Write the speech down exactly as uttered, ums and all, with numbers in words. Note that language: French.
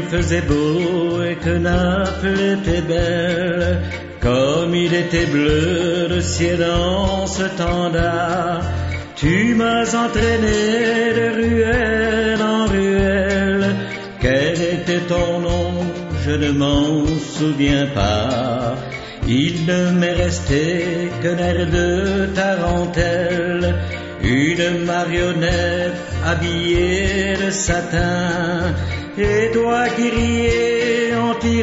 faisait beau et que Naples était belle, comme il était bleu le ciel en ce temps-là. Tu m'as entraîné de ruelle en ruelle. Quel était ton nom? Je ne m'en souviens pas. Il ne m'est resté qu'un air de tarentelle, une marionnette habillée de satin, et toi qui riais en tirant